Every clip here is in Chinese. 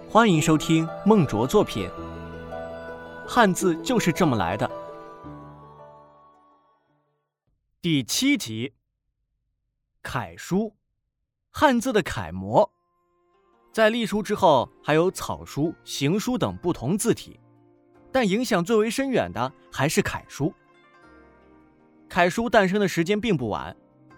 欢迎收听孟卓作品。汉字就是这么来的。第7集，楷书，汉字的楷模。在隶书之后，还有草书、行书等不同字体，但影响最为深远的还是楷书。楷书诞生的时间并不晚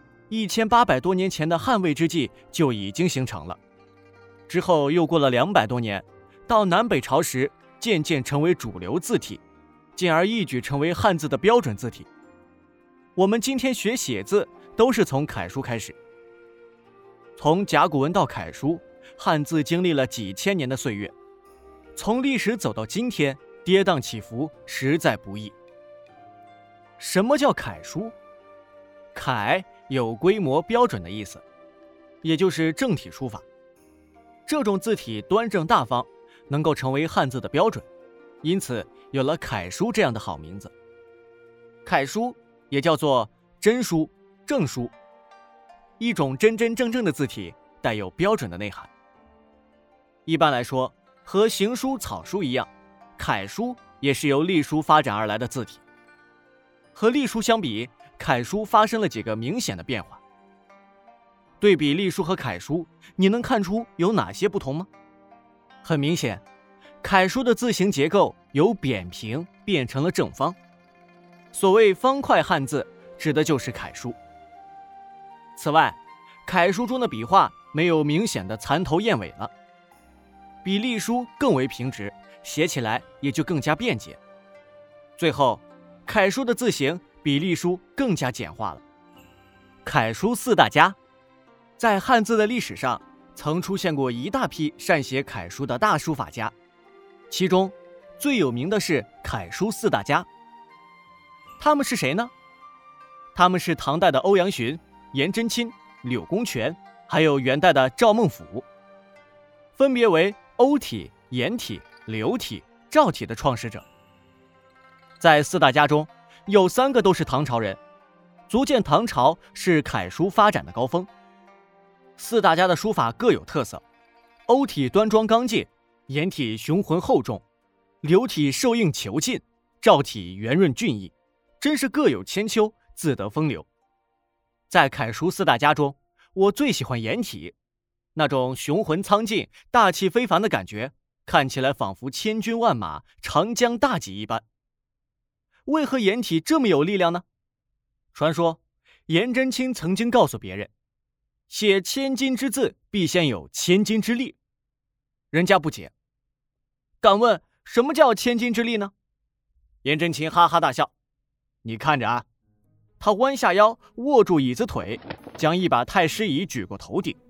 ，1800多年前的汉魏之际就已经形成了。之后又过了200多年，到南北朝时渐渐成为主流字体，进而一举成为汉字的标准字体。我们今天学写字都是从楷书开始。从甲骨文到楷书，汉字经历了几千年的岁月，从历史走到今天，跌宕起伏，实在不易。什么叫楷书？楷有规模标准的意思，也就是正体书法。这种字体端正大方，能够成为汉字的标准，因此有了楷书这样的好名字。楷书也叫做真书、正书，一种真真正正的字体，带有标准的内涵。一般来说，和行书、草书一样，楷书也是由隶书发展而来的字体。和隶书相比，楷书发生了几个明显的变化。对比隶书和楷书，你能看出有哪些不同吗？很明显，楷书的字形结构由扁平变成了正方。所谓方块汉字，指的就是楷书。此外，楷书中的笔画没有明显的蚕头燕尾了，比隶书更为平直，写起来也就更加便捷。最后，楷书的字形比隶书更加简化了。楷书4大家，在汉字的历史上，曾出现过一大批善写楷书的大书法家，其中最有名的是楷书4大家。他们是谁呢？他们是唐代的欧阳询、颜真卿、柳公权，还有元代的赵孟頫，分别为欧体、颜体、柳体、赵体的创始者。在4大家中，有3个都是唐朝人，足见唐朝是楷书发展的高峰。4大家的书法各有特色，欧体端庄刚劲，颜体雄浑厚重，柳体瘦硬遒劲，赵体圆润俊逸，真是各有千秋，自得风流。在楷书4大家中，我最喜欢颜体，那种雄浑苍劲、大气非凡的感觉，看起来仿佛千军万马、长江大戟一般。为何颜体这么有力量呢？传说颜真卿曾经告诉别人，写千金之字必先有千金之力。人家不解，敢问什么叫千金之力呢？颜真卿哈哈大笑，你看着啊。他弯下腰，握住椅子腿，将一把太师椅举过头顶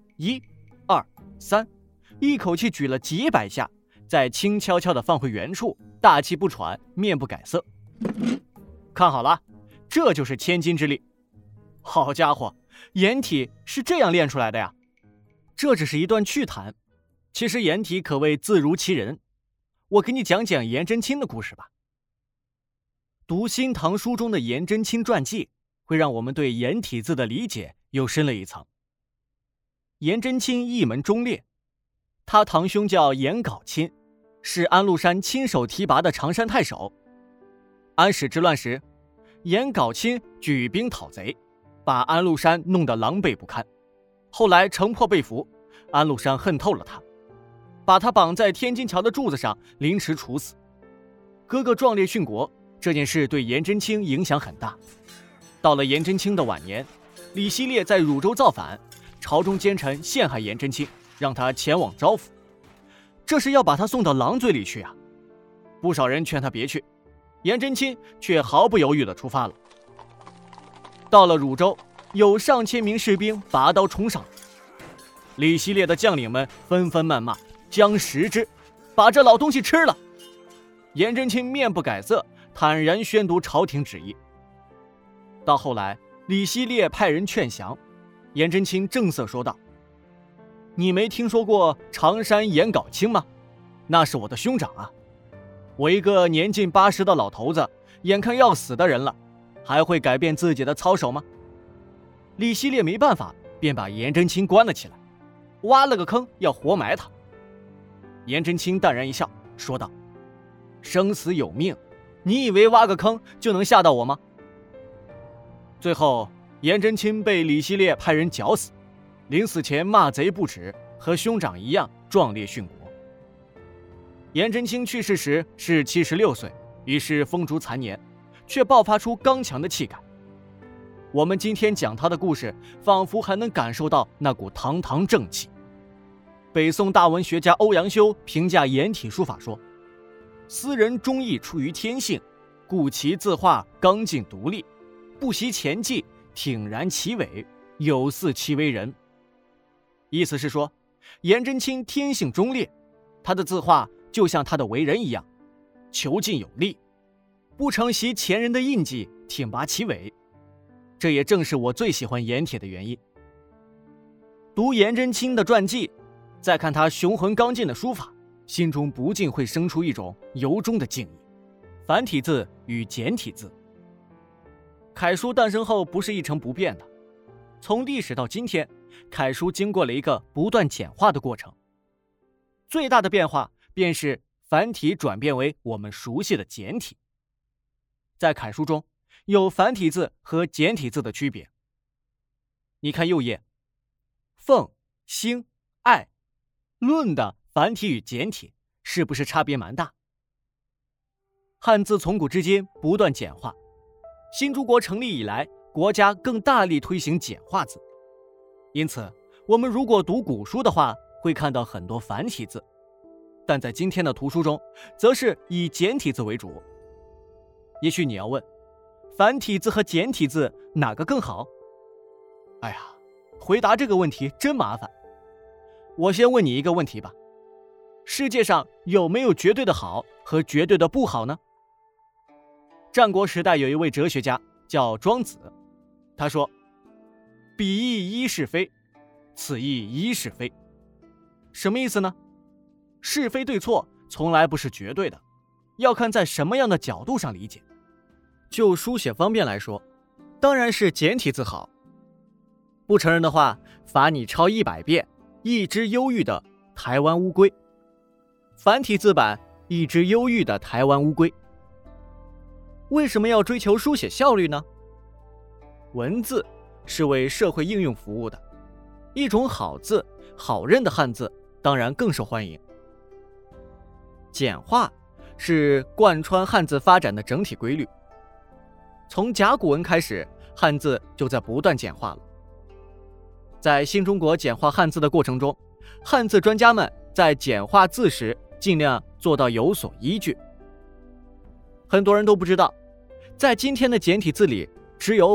，1、2、3，一口气举了几百下，再轻悄悄地放回原处，大气不喘，面不改色。看好了，这就是千金之力。好家伙，颜体是这样练出来的呀！这只是一段趣谈，其实颜体可谓字如其人。我给你讲讲颜真卿的故事吧。读《新唐书》中的颜真卿传记，会让我们对颜体字的理解又深了一层。颜真卿一门忠烈，他堂兄叫颜杲卿，是安禄山亲手提拔的常山太守。安史之乱时，颜杲卿举兵讨贼，把安禄山弄得狼狈不堪。后来城破被俘，安禄山恨透了他，把他绑在天津桥的柱子上凌迟处死。哥哥壮烈殉国，这件事对颜真卿影响很大。到了颜真卿的晚年，李希烈在汝州造反，朝中奸臣陷害颜真卿，让他前往招抚，这是要把他送到狼嘴里去啊！不少人劝他别去，颜真卿却毫不犹豫地出发了。到了汝州，有上千名士兵拔刀冲上，李希烈的将领们纷纷谩骂，将食之，把这老东西吃了。颜真卿面不改色，坦然宣读朝廷旨意。到后来，李希烈派人劝降，颜真卿正色说道：“你没听说过常山颜杲卿吗？那是我的兄长啊！我一个年近80的老头子，眼看要死的人了，还会改变自己的操守吗？”李希烈没办法，便把颜真卿关了起来，挖了个坑要活埋他。 颜真卿淡然一笑，说道：“生死有命，你以为挖个坑就能吓到我吗？”最后，颜真卿被李希烈派人绞死，临死前骂贼不止，和兄长一样壮烈殉国。颜真卿去世时是76岁，已是风烛残年，却爆发出刚强的气概。我们今天讲他的故事，仿佛还能感受到那股堂堂正气。北宋大文学家欧阳修评价颜体书法说：“斯人忠义出于天性，故其字画刚劲独立，不习前迹，挺然其尾，有似其为人。”意思是说，颜真卿天性忠烈，他的字画就像他的为人一样，遒劲有力，不承袭前人的印记，挺拔其尾。这也正是我最喜欢颜铁的原因。读颜真卿的传记，再看他雄浑刚劲的书法，心中不禁会生出一种由衷的敬意。繁体字与简体字，楷书诞生后不是一成不变的，从历史到今天，楷书经过了一个不断简化的过程。最大的变化便是繁体转变为我们熟悉的简体。在楷书中，有繁体字和简体字的区别。你看右页，凤、兴、爱、论的繁体与简体是不是差别蛮大？汉字从古至今不断简化，新中国成立以来，国家更大力推行简化字，因此我们如果读古书的话，会看到很多繁体字，但在今天的图书中，则是以简体字为主。也许你要问，繁体字和简体字哪个更好？哎呀，回答这个问题真麻烦。我先问你一个问题吧，世界上有没有绝对的好和绝对的不好呢？战国时代有一位哲学家叫庄子，他说：“彼亦一是非，此亦一是非。”什么意思呢？是非对错从来不是绝对的，要看在什么样的角度上理解。就书写方便来说，当然是简体字好。不承认的话，罚你抄100遍一只忧郁的台湾乌龟。繁体字版一只忧郁的台湾乌龟。为什么要追求书写效率呢？文字是为社会应用服务的，一种好字、好认的汉字当然更受欢迎。简化是贯穿汉字发展的整体规律。从甲骨文开始，汉字就在不断简化了。在新中国简化汉字的过程中，汉字专家们在简化字时尽量做到有所依据。很多人都不知道，在今天的简体字里，只有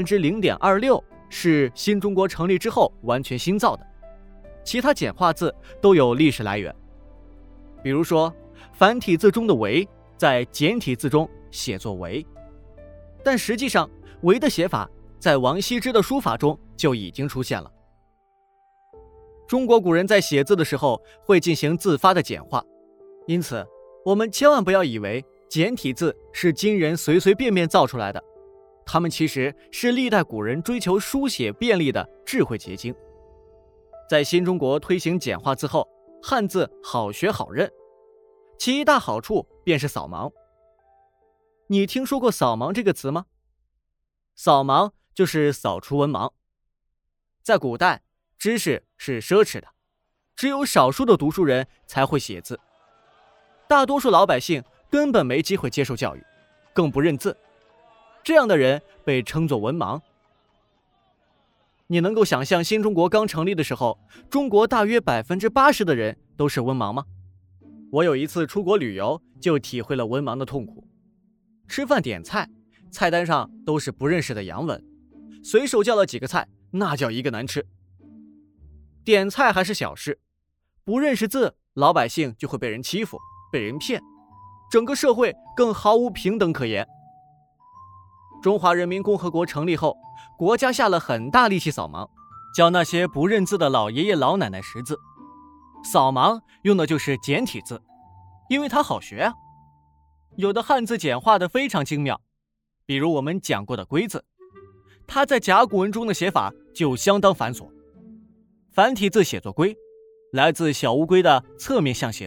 0.26% 是新中国成立之后完全新造的，其他简化字都有历史来源。比如说，繁体字中的为在简体字中写作为，但实际上为的写法在王羲之的书法中就已经出现了。中国古人在写字的时候会进行字发的简化，因此我们千万不要以为简体字是今人随随便便造出来的，它们其实是历代古人追求书写便利的智慧结晶。在新中国推行简化字后，汉字好学好认，其一大好处便是扫盲。你听说过扫盲这个词吗？扫盲就是扫除文盲。在古代，知识是奢侈的，只有少数的读书人才会写字，大多数老百姓根本没机会接受教育，更不认字，这样的人被称作文盲。你能够想象新中国刚成立的时候，中国大约 80% 的人都是文盲吗？我有一次出国旅游，就体会了文盲的痛苦。吃饭点菜，菜单上都是不认识的洋文，随手叫了几个菜，那叫一个难吃。点菜还是小事，不认识字，老百姓就会被人欺负，被人骗，整个社会更毫无平等可言。中华人民共和国成立后，国家下了很大力气扫盲，教那些不认字的老爷爷老奶奶识字。扫盲用的就是简体字，因为它好学啊。有的汉字简化的非常精妙，比如我们讲过的龟字，它在甲骨文中的写法就相当繁琐。繁体字写作龟，来自小乌龟的侧面象形，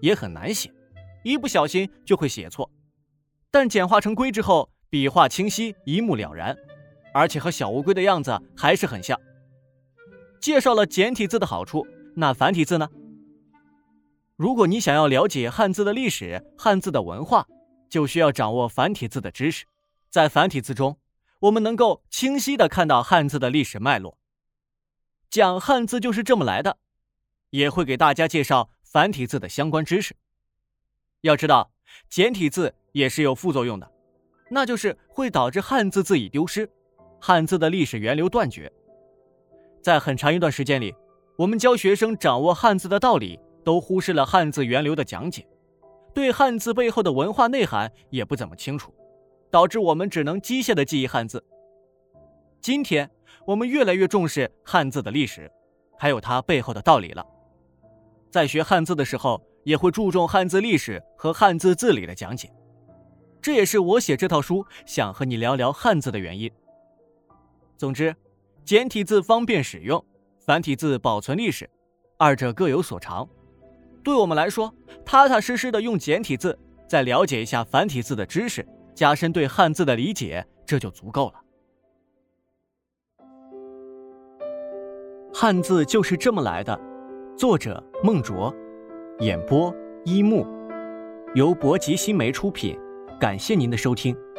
也很难写，一不小心就会写错。但简化成规之后，笔画清晰，一目了然，而且和小乌龟的样子还是很像。介绍了简体字的好处，那繁体字呢？如果你想要了解汉字的历史、汉字的文化，就需要掌握繁体字的知识。在繁体字中，我们能够清晰地看到汉字的历史脉络。讲汉字就是这么来的，也会给大家介绍繁体字的相关知识。要知道，简体字也是有副作用的，那就是会导致汉字字义丢失，汉字的历史源流断绝。在很长一段时间里，我们教学生掌握汉字的道理，都忽视了汉字源流的讲解，对汉字背后的文化内涵也不怎么清楚，导致我们只能机械地记忆汉字。今天我们越来越重视汉字的历史，还有它背后的道理了。在学汉字的时候，也会注重汉字历史和汉字字理的讲解，这也是我写这套书想和你聊聊汉字的原因。总之，简体字方便使用，繁体字保存历史，二者各有所长。对我们来说，踏踏实实的用简体字，再了解一下繁体字的知识，加深对汉字的理解，这就足够了。汉字就是这么来的，作者孟卓，演播一木，由博吉新媒出品，感谢您的收听。